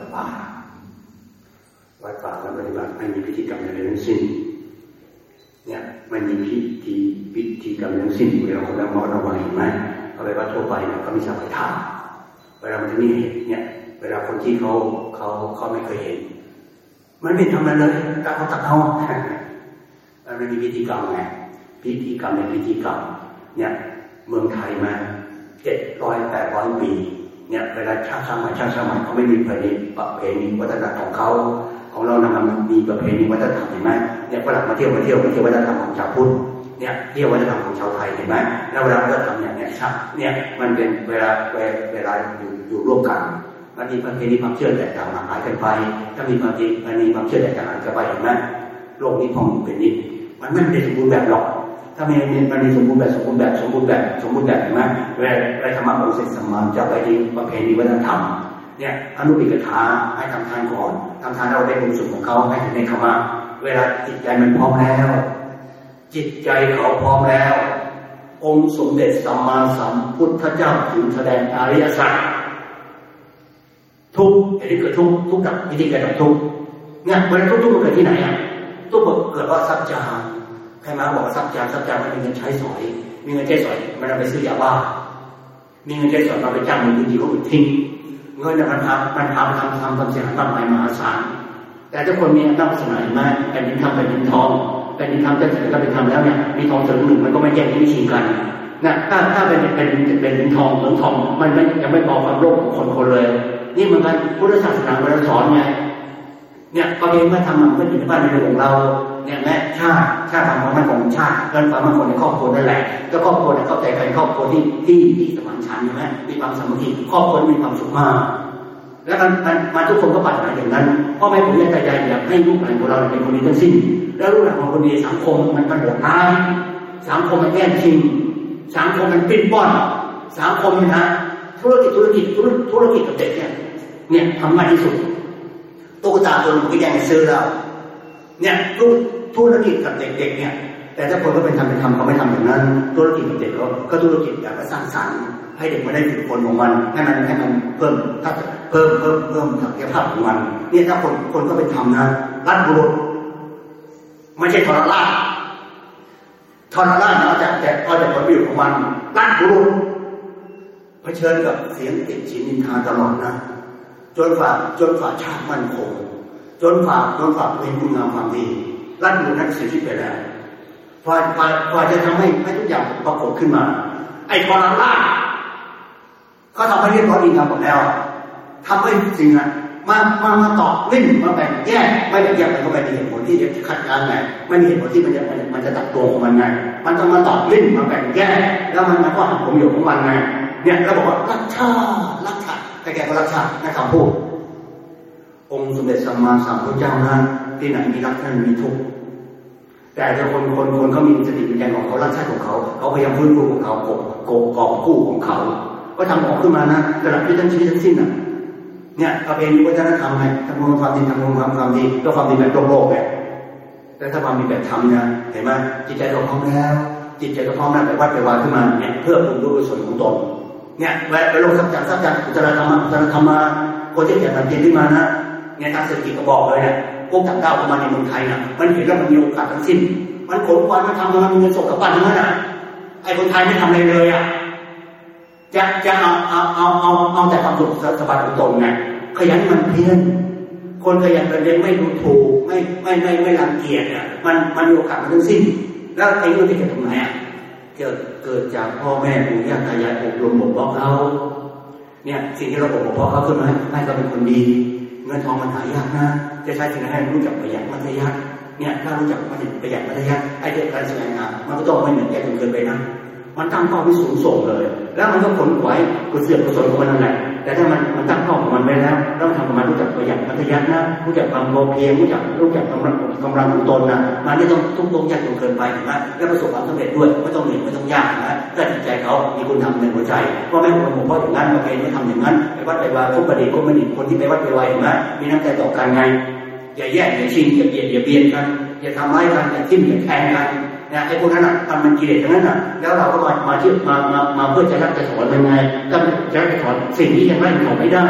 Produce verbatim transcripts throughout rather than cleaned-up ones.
ป่าวัดป่าวัดปฏิบัติไม่มีพิธีกรรมอะไรทั้งสิ้นเนี่ยไม่มีพิธีพิธีกรรมทั้งสิ้นเวลาคนละมอระวังเห็นไหมเอาไปวัดทั่วไปเนี่ยก็มีสัมปทานเวลามันจะมีเหตุเนี่ยเวลาคนที่เขาเขาเขาไม่เคยเห็นมันไม่ทำอะไรเลยตักเขาตักเอามันไม่มีพิธีกรรมไงพิธีกรรมเป็นพิธีกรรมเนี่ยเมืองไทยมาเจ็ดร้อยแปดร้อยปีเนี่ยเวลาชาติสมัยชาติสมัยเขาไม่มีประเพณีประเพณีวัฒนธรรมของเขาของเรานะมันมีประเพณีวัฒนธรรมเห็นไหมเนี่ยฝรั่งมาเที่ยวมาเที่ยวมาเที่ยววัฒนธรรมของชาวพุทธเนี่ยเที่ยววัฒนธรรมของชาวไทยเห็นไหมแล้วเวลาวัฒนธรรมเนี่ยเนี่ยครับเนี่ยมันเป็นเวลาเวลาอยู่อยู่ร่วมกันมันมีประเพณีความเชื่อแตกต่างหลากหลายกันไปถ้ามีประเพณีความเชื่อแตกต่างกันไปเห็นไหมโลกนี้พองเป็นนิดมันไม่ได้สมบูรณ์แบบหรอกถ้ามีมันมีสมบูรณ์แบบสมบูรณ์แบบสมบูรณ์แบบสมบูรณ์แบบเห็นไหมเวลาไปธรรมะองค์เสร็จสมานจะไปที่ประเพณีวัฒนธรรมเนี่ยอนุปิกถาให้ทำทานก่อนทำทานเราได้บุญสุขของเขาให้ถึงในธรรมะเวลาจิตใจมันพร้อมแล้วจิตใจเขาพร้อมแล้วองค์สมเด็จสัมมาสัมพุทธเจ้าถึงแสดงอริยสัจทุกข์อันนี้เกิดทุกข์ทุกข์กับวิธีการดับทุกข์เนี่ยเวลาทุกข์ทุกข์มันเกิดที่ไหนอ่ะทุกข์เกิดว่าทรัพย์จารใครมาบอกทรัพย์จารทรัพย์จารมันมีเงินใช้สอยมีเงินใช้สอยมันเอาไปซื้อยาบ้ามีเงินใช้สอยมาไปจ้างมือดีๆก็ไปทิ้งเงินมันทำมันทำทำทำความเสียหายมากมายมหาศาลแต่ทุกคนมีอำนาจสมัยมากแผ่นดินทำแผ่นดินทองแผ่นดินทำแต่แต่ก็เป็นทำแล้วเนี่ยมีทองถึงหนึ่งมันก็ไม่แย่งที่ไม่ชิงกันนะถ้าถ้าเป็นเป็นเป็นเป็นทองเหมือนทองมันไม่ยังไม่พอความโลภของคนคนเลยนี่เหมือนกันพุทธศาสนาเราสอนไงเนี่ยประเพณีมาทำมันก็อยู่ในบ้านในเรือนของเราเนี่ยแม้ชาติชาติความมั่นคงของชาติเงินความมั่นคงในครอบครัวนั่นแหละก็ครอบครัวเนี่ยเข้าใจกันครอบครัวที่ที่ที่สมานฉันท์ใช่ไหมมีความสามัคคีครอบครัวมีความสุขมากแล้วมันมันมาทุกคนก็ปรารถนาอย่างนั้นพ่อแม่ผมเนี่ยใจใจอยากให้ลูกหลานของเราเป็นคนดีทั้งสิ้นแล้วลูกหลานของคนดีสังคมมันมันโหดร้ายสังคมมันแย่งชิงสังคมมันปิ้นป้อนสังคมนะธุรกิจธุรกิจธุรธุรกิจกับเด็กเนี่ยเนี่ยทำง่ายที่สุดตุ๊กตาตัวนึงก็แย่งกันซื้อแล้วเนี่ยลูกธุรกิจกับเด็กๆเนี่ยแต่ถ้าคนก็เป็นทำเป็นทำเขาไม่ทำอย่างนั้นธุรกิจกับเด็กก็ธุรกิจอยากจะสร้างสรรค์ให้เด็กมาได้ฝึกฝนของมันให้มันให้มันเพิ่มถ้าเพิ่มเพิ่มเพิ่มศักยภาพของมันนี่ถ้าคนคนก็เป็นทำนะรัฐบุรุษไม่ใช่ทรราชทรราชเนาะแต่แต่ก็จะผลประโยชน์ของมันรัฐบุรุษเผชิญกับเสียงติดฉินนินทาตลอดนะจนฝ่าจนฝ่าชาติมั่นคงจนฝ่าจนฝ่าเป็นคุณงามความดีรัฐบุรุษนั้นเสียชีวิตไปแล้วพอพอพอจะทำให้ให้ทุกอย่างปรากฏขึ้นมาไอ้ทรราชก็ทำให้เรียบร้อยดีงามหมดแล้วทำให้สิ่งนั้นมามามาตอกลิ่นมาแบ่งแยกไม่แบ่งแยกมันก็ไม่มีเหตุผลที่จะขัดกันไงไม่มีเหตุผลที่มันจะมันจะตัดตัวของมันไงมันต้องมาตอกลิ่นมาแบ่งแยกแล้วมันมันก็หักผมอยู่ของมันไงเนี่ยเราบอกว่ารักชาติรักชาติแต่แกก็รักชาติในคำพูดองค์สมเด็จสัมมาสัมพุทธเจ้านั้นที่ไหนมีรักนั้นมีทุกข์แต่ถ้าคนคนคนเขามีสติปัญญาของเขารักชาติของเขาเขาพยายามฟื้นฟูของเขาโกโกกอบกู้ของเขาก็ทำออกขึ้นมานะตลอดที่ทั้งชีวิตทั้งสิ้นน่ะเนี่ยประเพณีวัฒนธรรมไงทำความดีทำความความดีก็ความดีแบบโลกโลกไงแต่ถ้าความดีแบบธรรมเนี่ยเห็นไหมจิตใจเราพร้อมแล้วจิตใจเราพร้อมแล้วไปวัดไปวาขึ้นมาเนี่ยเพื่อปรุงด้วยกุศลของตนเนี่ยแวะไปลงสัจจะสัจจะอุตตรธรรมอุตตรธรรมมาคนที่เกิดมาเพียรขึ้นมานะเนี่ยทางเศรษฐกิจก็บอกเลยเนี่ยพวกต่างด้าวเข้ามาในเมืองไทยนะมันเห็นแล้วมันมีโอกาสทั้งสิ้นมันขนควันมันทำมันมีเงินส่งกลับบ้านทั้งนั้นนะไอ้คนไทยไม่ทำอะไรเลยอ่ะจะจะเอาเอาเอาเอาเอาแต่ความสุขสบายของตนไงขยันมันเพียรคนขยันเรียนไม่ดูถูกไม่ไม่ไม่ไม่รังเกียจอ่ะมันมันมีโอกาสทั้งสิ้นแล้วไอ้เรื่องที่เกิดตรงไหนอ่ะเกิดเกิดจากพ่อแม่ปู่ย่าตายายอบรมบ่มบอกเขาเนี่ยสิ่งที่เราบ่มบอกเขาขึ้นมาให้เขาเป็นคนดีเงินทองมันหายากนะจะใช้สิ่งให้รู้จักประหยัดมัธยัสถ์เนี่ยถ้ารู้จักประหยัดมัธยัสถ์ไอ้เรื่องการแสดงงานมันก็ต้องไม่เหมือนแก่จนเกินไปนะมันตั้งเป้าที่สูงส่งเลยแล้วมันก็ผลไหวกุศลกุศลของมันนั่นแหละแต่ถ้ามันมันตั้งเป้าของมันไว้แล้วแล้วทำของมันรู้จักประหยัดมัธยัสถ์นะรู้จักความพอเพียงรู้จักรู้จักกำลังกำลังของตนนะมันไม่ต้องทุ่มตรงยากจนเกินไปนะแล้วประสบความสำเร็จด้วยไม่ต้องเหนื่อยไม่ต้องยากนะก็จิตใจเขามีคุณธรรมในหัวใจเพราะแม่ผมผมเพราะอย่างนั้นประเพณีไม่ทำอย่างนั้นไปวัดไปวาทุกประเดี๋ยวก็ไม่ดีคนที่ไปวัดไปวาอย่างนั้นมีน้ำใจต่อกันไงอย่าแย่งอย่าชิงอย่าเบียดอย่าเบียนกันอย่าทำร้ายกันอย่าทิ่มอย่าแทงกันเนี่ยไอ้พวกนั้นอ่ะทำมันกิเลสทั้งนั้นอ่ะแล้วเราก็มามาเชื่อมามามาเพื่อจะรักจะสอนยังไงก็จะรักจะสอนสิ่งที่ยังไล่เขาไม่ได้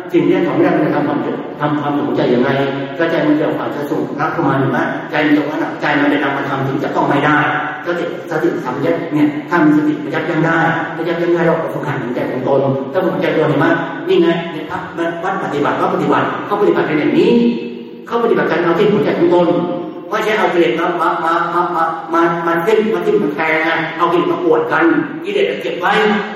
สิ่งที่ทำไม่ได้มันจะทำความทำความสนใจยังไงก็ใจมันจะอาจจะสุขรักเข้ามาหรือไม่ใจมันจะว่าใจมันได้นำมาทำถึงจะต้องไม่ได้สติสติสัมยาเนี่ยถ้ามีสติมันยับยั้งได้ถ้ายับยั้งได้เราฝึกหัดใจของตนถ้าฝึกใจตัวเห็นไหมนี่ไงเนี่ยพระวัดปฏิบัติก็ปฏิบัติเขาปฏิบัติเป็นอย่างนี้เขาปฏิบัติการเอาที่หัวใจของตนไม่ใช่เอากิเลสมามามามามามามาเต้นมาจิ้มมาแทงเอากิเลสมาอวดกันกิเลสเก็บไว้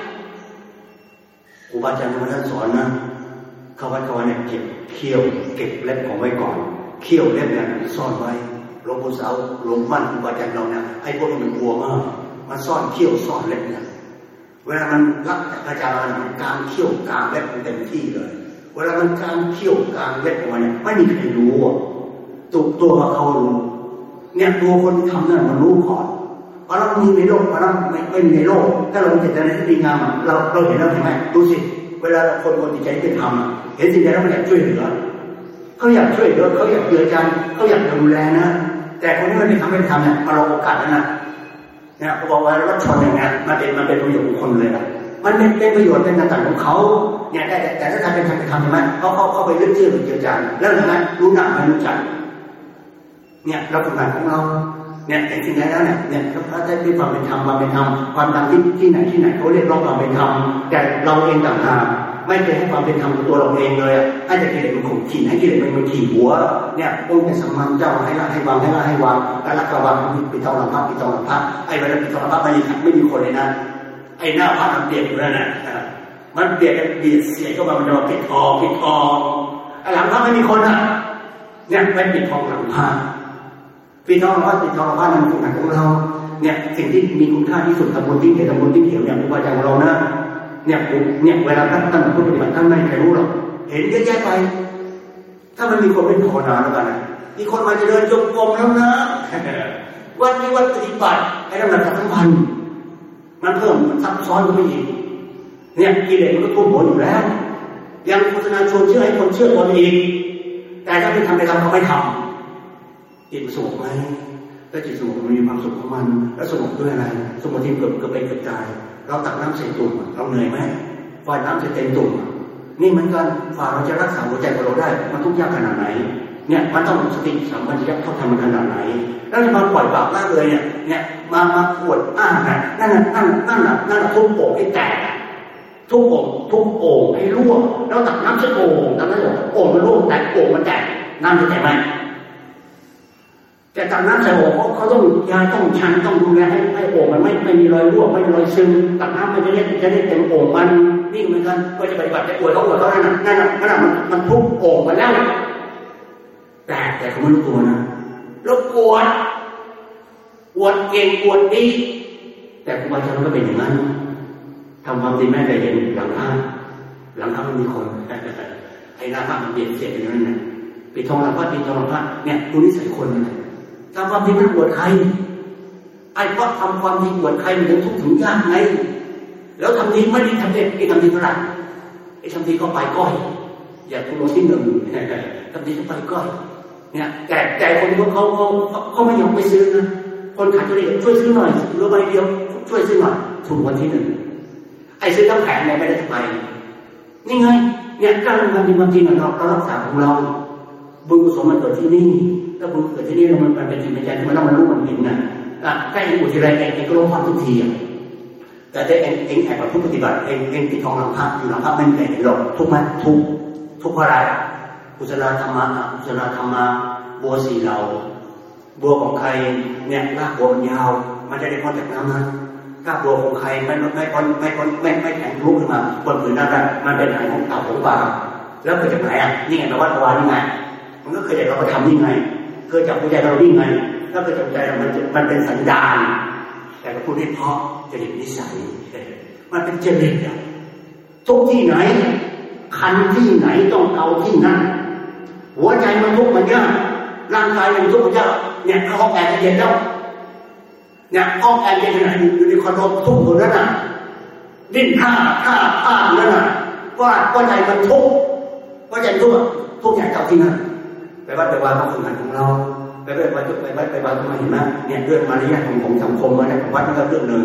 ครูบาอาจารย์ท่านสอนนะเขาวัดเขาเนี่ยเก็บเขี้ยวเก็บเล็บของไว้ก่อนเขี้ยวเล็บเนี่ยซ่อนไว้หลวงปู่เสาหลวงมั่นครูบาอาจารย์เราเนี่ยให้พวกมันกลัวมากมาซ่อนเขี้ยวซ่อนเล็บเนี่ยเวลามันรักอาจารย์การเขี้ยวกลางเล็บมันเต็มที่เลยเวลามันการเขี้ยวกลางเล็บของมันเนี่ยไม่มีใครรู้ตัวตัวเขารู้เนี่ยตัวคนทำนั่นมันรู้ก่อนเพราะเรามีในโลกเพราะเราไม่ไม่มีในโลกถ้าเราเจตนาที่ดีงามเราเราเห็นแล้วใช่ไหมดูสิเวลาคนคนจิตใจที่ทำเห็นสิ่งใดแล้วมันอยากช่วยเหลือเขาอยากช่วยเหลือเขาอยากเจือจานเขาอยากดูแลนะแต่คนที่มันไม่ทำไม่ทำเนี่ยมาเราโอกาสนั้นนะเนี่ยเขาบอกว่ารถชนอย่างเงี้ยมันเป็นมันเป็นประโยชน์ของคนเลยนะมันเป็นเป็นประโยชน์เป็นต่างๆของเขาเนี่ยแต่แต่ถ้าทำเป็นทำเป็นทำใช่ไหมเขาเขาเขาไปเลือกเชื่อหรือเจือจานแล้วใช่ไหมรู้หนักไม่รู้จักเนี่ยเราฝึกงานของเราเนี่ยแต่สิ่งใดแล้วเนี่ยเนี่ยถ้าได้ด้วยความเป็นธรรมความเป็นธรรมความตามที่ที่ไหนที่ไหนเขาเรียกร้องความเป็นธรรมแต่เราเองต่างหากไม่เคยให้ความเป็นธรรมกับตัวเราเองเลยให้แต่กิเลสมันข่มขีดให้กิเลสมันมันขี่หัวเนี่ยองค์เป็นสัมมาเจ้าให้ละให้วางให้ละให้วางแล้วละก็วางปิดทองหลังพระปิดทองหลังพระไอ้เวลาปิดทองหลังพระไม่มีไม่มีคนเลยนะไอ้หน้าพระมันเปลี่ยนอยู่แล้วนะมันเปลี่ยนเบียดเสียก็มามันจะมาปิดทองปิดทองไอ้หลังพระไม่มีคนอ่ะเนี่ยไม่ปิดทองหลังพระปิดทองหลังพระปิดทองหลังพระมันเป็นของเราเนี่ยสิ่งที่มีคุณค่าที่สุดตำบลที่เขียวตำบลที่เขียวเนี่ยครูบาอาจารย์ของเรานะเนี่ยผมเนี่ยเวลาท่านท่านผู้ปฏิบัติท่านไม่ใครรู้หรอกเห็นเยอะแยะไปถ้ามันมีคนเป็นภาวนาแล้วกันนะมีคนมาจะเดินจงกรมแล้วนะวันนี้วันปฏิบัติไอ้นั่นมันทั้งพันมันเพิ่มมันซับซ้อนขึ้นไปอีกเนี่ยกิเลสมันก็ท่วมหัวอยู่แล้วยังโฆษณาชวนเชื่อให้คนเชื่อคนอีกแต่ถ้าไม่ทำไปทำเขาไม่ทำจิตสงบไหมถ้าจิตสงบมันมีความสุขของมันแล้วสงบด้วยอะไรสงบที่เกิดเกิดไปเกิดตายเราตักน้ำใส่ตุ่มเราเหนื่อยไหมฝ่ายน้ำจะเต็มตุ่มนี่เหมือนกันฝ่าเราจะรักษาหัวใจของเราได้มันทุกข์ยากขนาดไหนเนี่ยมันต้องสติสัมปชัญญะเข้าทำมันขนาดไหนแล้วจะมาปล่อยปากมากเลยเนี่ยเนี่ยมามาปวดอ้างนะนั่นน่ะนั่นนั่นน่ะนั่นน่ะทุบโป่งให้แตกทุบโป่งทุบโป่งให้รั่วแล้วตักน้ำใส่โป่งแล้วนั่นโป่งมันรั่วแตกโป่งมันแตกน้ำจะแตกไหมแต่ตักน้ำใส่โอ่งเขาต้องยาต้องชันต้องดูแลให้ให้โอ่งมันไม่ไม่มีรอยรั่วไม่มีรอยซึมตักน้ำมันจะได้จะได้เต็มโอ่งมันนี่เหมือนกันก็จะปฏิบัติจะอวดเขาอวดเขานั่นน่ะนั่นน่ะนั่นน่ะมันมันทุบโอ่งมาแล้วแต่แต่เขาไม่รู้ตัวนะแล้วปวดปวดเก่งปวดดีแต่ครูบาอาจารย์ก็เป็นอย่างนั้นทำความดีแม่เคยเห็นหลังพระหลังพระมันมีคนไอ้หน้าพระมันเปลี่ยนเสียอย่างนั้นน่ะปิดทองหลังพระปิดทองหลังพระเนี่ยดูนิสัยคนนั่นแหละทำความดีมันปวดใครไอ้เพราะทำความดีปวดใครมันถึงทุกข์ถึงยากไงแล้วทำดีไม่ได้ทำเด็ดไอ้ทำดีฝรั่งไอ้ทำดีก็ไปก้อยอย่าคุณลงที่หนึ่งทำดีก็ไปก้อยเนี่ยแต่แต่คนพวกเขาเขาเขาไม่ยอมไปซื้อนะคนขายตัวเองช่วยซื้อหน่อยเหลือใบเดียวช่วยซื้อหน่อยถูกวันที่หนึ่งไอ้ซื้อทั้งแผงเนี่ยไม่ได้ไปนี่ไงเนี่ยการทำดีบางทีเราเรารักษาของเราบุญกุศลมันเกิดที่นี่ถ้าบุญเกิดที่นี่แล้วมันเป็นจิตเป็นใจที่มันต้องมันรู้มันเห็นนะอ่ะใกล้อุทิศอะไรเองเองก็รู้ความทุกทีอ่ะแต่ได้เองเองแอบผู้ปฏิบัติเองเองปิดทองหลังพระอยู่หลังพระไม่มีใครเห็นหรอกทุกไหมทุกทุกเพราะอะไรกุศลธรรมะกุศลธรรมะบัวสีเหลาบัวของใครเนี่ยรากบัวมันยาวมันจะได้พ้นจากน้ำนั้นรากบัวของใครไม่ไม่พ้นไม่พ้นไม่ไม่แข็งลุกขึ้นมาบนผืนน้ำนั้นมันเป็นหางของเต่าของปลาแล้วเกิดจากไหนอ่ะนี่ไงแปลว่าตัวนี่ไงมันก็เคยจากเราไปทำนี่ไงเคยจากหัวใจเรานี่ไงถ้าเกิดจากใจเรามันมันเป็นสัญญาณแต่ก็พูดให้เพราะจริตนิสัยมันเป็นจริตอ่ะทุกที่ไหนคันที่ไหนต้องเอาที่นั่นหัวใจมันทุกข์มันยากร่างกายมันทุกข์มันยากเนี่ยห้องแอร์เย็นแล้วเนี่ยห้องแอร์เย็นขนาดอยู่ในคอนโดทุกข์คนนั้นน่ะดิ้นท่าท่าท่านั่นน่ะว่าหัวใจมันทุกข์หัวใจทุกข์ทุกข์ใหญ่เท่าที่นั่นไปวัดไปวาของงานของเราไปไปวัดไปวัดไปวาทำไมเห็นไหมเนี่ยเรื่องมารยาทของของสังคมมาเนี่ยวัดมันก็เรื่องหนึ่ง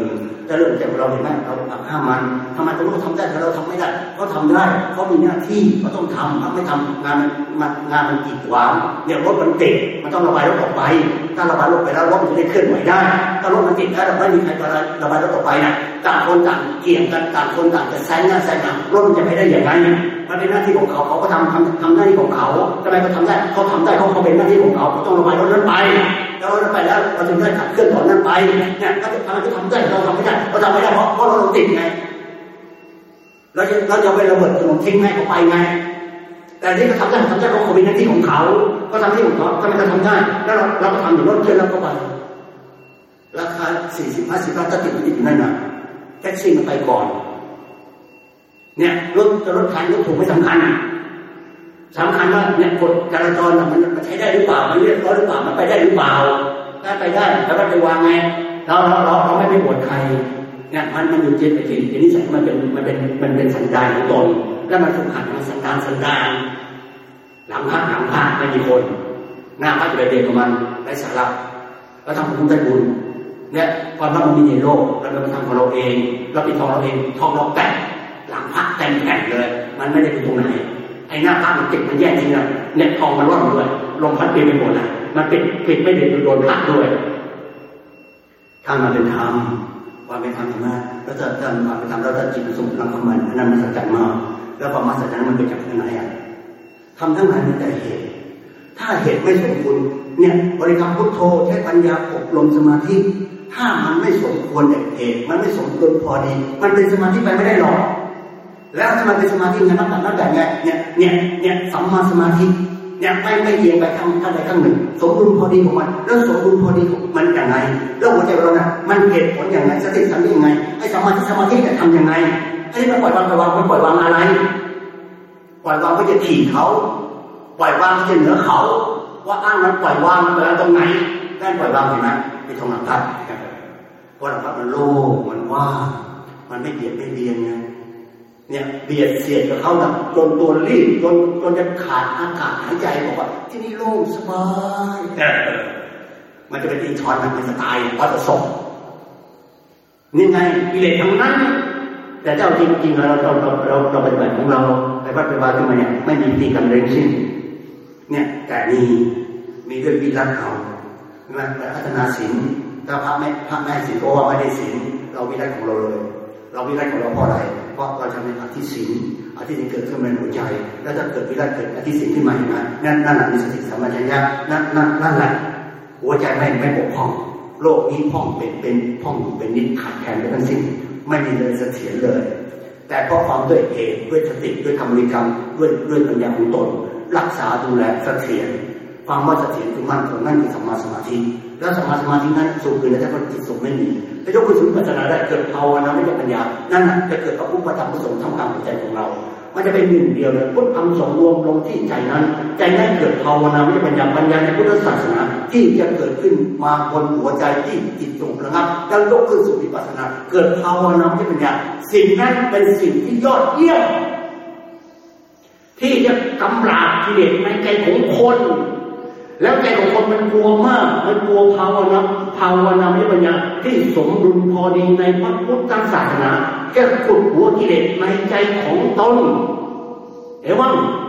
จะเริ่มจากเราเห็นไหมเราห้ามมันทำไมคนนู้นทำได้แต่เราทำไม่ได้เขาทำได้เขามีหน้าที่เขาต้องทำถ้าไม่ทำงานมันงานมันกีดขวางเนี่ยรถมันติดมันต้องระบายรถออกไปถ้าระบายรถไปแล้วรถมันจะได้เคลื่อนไหวได้ถ้ารถมันติดแล้วไม่มีใครระบายรถออกไปนะต่างคนต่างเกี่ยงกันต่างคนต่างจะแซงหน้าแซงหลังรถมันจะไม่ได้อย่างไรมันเป็นหน้าที่ของเขาเขาก็ทำทำทำหน้าที่ของเขาทำไมเขาทำได้เขาทำได้เขาเขาเป็นหน้าที่ของเขาเขาต้องระบายรถนั้นไปแล้วรถนั้นไปแล้วเราถึงได้ขับเคลื่อนต่อนั้นไปเนี่ยเขาจะทำเขาทำได้เราทำไม่ได้เราทำไม่ได้เพราะเพราะเราติดไงเราจะเราจะไประเบิดถนนทิ้งให้เขาไปไงแต่ที่เขาทำได้ทำได้เขาเป็นหน้าที่ของเขาเขาทำหน้าที่ของเขาทำไมเขาทำได้แล้วเราเราก็ทำอยู่รถเคลื่อนแล้วก็ไปราคาสี่สิบห้าสิบล้านถ้าติดติดอยู่นั่นน่ะแท็กซี่มันไปก่อนเนี่ยรถจะรถคันรถถูกไม่สำคัญสำคัญว่าเนี่ยกฎจราจรมันมันใช้ได้หรือเปล่ามันเรียบร้อยหรือเปล่ามันไปได้หรือเปล่าถ้าไปได้แล้วมันไปวางไงเราเราเราเราไม่ไปบวชใครเนี่ยมันมันอยู่เจนไปจริงทีนี้มันเป็นมันเป็นมันเป็นสัญญาณของตนแล้วมันถูกขัดมันสัญญาณสัญญาณหลังพระหลังพระไม่มีคนหน้าพระจะไปเดินกับมันไร้สาระแล้วทำบุญได้บุญเนี่ยความรักมันมีในโลกแล้วเราทำของเราเองเราปิดทองเราเองทองเราแตกหลังพระเต็มแผ่นเลยมันไม่ได้เป็นตรงไหนไอ้หน้าพระมันติดมันแย่จริงนะเนี่ยทองมันร่อนด้วยลมพัดเปลี่ยนไปหมดเลยมันปิดปิดไม่ได้โดนพัดด้วยถ้ามันเป็นธรรมความเป็นธรรมมากแล้วจะจะความเป็นธรรมแล้วจะจิตมันสมรักของมันนั่นมันสัจจะมากแล้วความมหัศจรรย์มันเป็นจากที่ไหนอ่ะทำทั้งหลายมีแต่เหตุถ้าเหตุไม่สมบูรณ์เนี่ยบริกรรมพุทโธใช้ปัญญาอบรมสมาธิถ้ามันไม่สมควรแก่เหตุมันไม่สมควรพอดีมันเป็นสมาธิไปไม่ได้หรอกแล้วถ้ามันเป็นสมาธิไงมันแบบนั้นแบบไงเนี่ยเนี่ยเนี่ยสัมมาสมาธิเนี่ยไม่ไม่เอียงไปข้างข้างใดข้างหนึ่งสมดุลพอดีของมันแล้วสมดุลพอดีของมันอย่างไรแล้วหัวใจเราเนี่ยมันเหตุผลอย่างไรสติสัมปชัญญะยังไงไอ้สมาธิสมาธิเนี่ยทำยังไงไอ้ที่มันปล่อยวางปล่อยวางมันปล่อยวางอะไรปล่อยวางก็จะถีบเขาปล่อยวางจะเหนือเขาว่าอ้างนั้นปล่อยวางมันตรงไหนนั่นปล่อยวางเห็นไหมมีทองหลังพัดเพราะหลังพัดมันโล่งมันว่างมันไม่เบียดไม่เบียนไงเนี่ยเบียดเสียดกับเขาแบบจนตัวรีบจนจนจะขาดอากาศหายใจบอกว่าที่นี่โล่งสบายมันจะเป็นตีช้อนมันจะตายเพราะจะส่งนี่ไงกิเลสทั้งนั้นแต่เจ้าจริงๆเราเราเราเราเราปฏิบัติของเราไปวัดไปวาขึ้นมาเนี่ยไม่มีพิธีกรรมใดทั้งสิ้นเนี่ยแต่มีมีด้วยวิรัตเอาใช่ไหมแต่พัฒนาศีลถ้าพระไม่พระแม่ศีลก็ว่าไม่ได้ศีลเราวิรัตของเราเลยเราวิรัตของเราเพราะอะไรเพราะเราจะมีอธิศีลอธิศีลเกิดขึ้นในหัวใจแล้วถ้าเกิดวิรัตเกิดอธิศีลขึ้นมาเห็นไหมนั่นนั่นแหละมีสติสัมปชัญญะนั่นนั่นนั่นแหละหัวใจไม่ไม่บกพร่องโลกนี้พ่องเป็นเป็นพ่องเป็นนิดขาดแคลนไปทั้งสิ้นไม่มีเลยเสถียรเลยแต่เพราะความด้วยเหตุด้วยสติด้วยคำบริกรรมด้วยด้วยปัญญาของตนรักษาดูแลเสถียรความว่าเสถียรคือมั่นคงนั่นคือสัมมาสมาธิแล้วสัมมาสมาธินั้นสุขคือแต่ถ้าจิตสุขไม่มีถ้ายกขึ้นสู่ปัจจนาได้เกิดภาวนาไม่ใช่ปัญญานั่นแหละจะเกิดพระพุทธธรรมพระสงฆ์ทำกรรมในใจของเรามันจะเป็นหนึ่งเดียวเลยพุทธธรรมสงฆ์รวมลงที่ใจนั้นใจนั้นเกิดภาวนาไม่ใช่ปัญญาปัญญาในพุทธศาสนาที่จะเกิดขึ้นมาบนหัวใจที่จิตสงบระงับแล้วยกขึ้นสู่วิปัสสนาเกิดภาวนาไม่ใช่ปัญญาสิ่งนั้นเป็นสิ่งที่ยอดเยี่ยมที่จะกำราบกิเลสในใจของคนแล้วใจของคนมันกลัวมากมันกลัวภาวนาภาวนาไม่ปัญญาที่สมดุลพอดีในพระพุทธศาสนาแก้ขุดหัวกิเลสในใจของตนเห็นว่า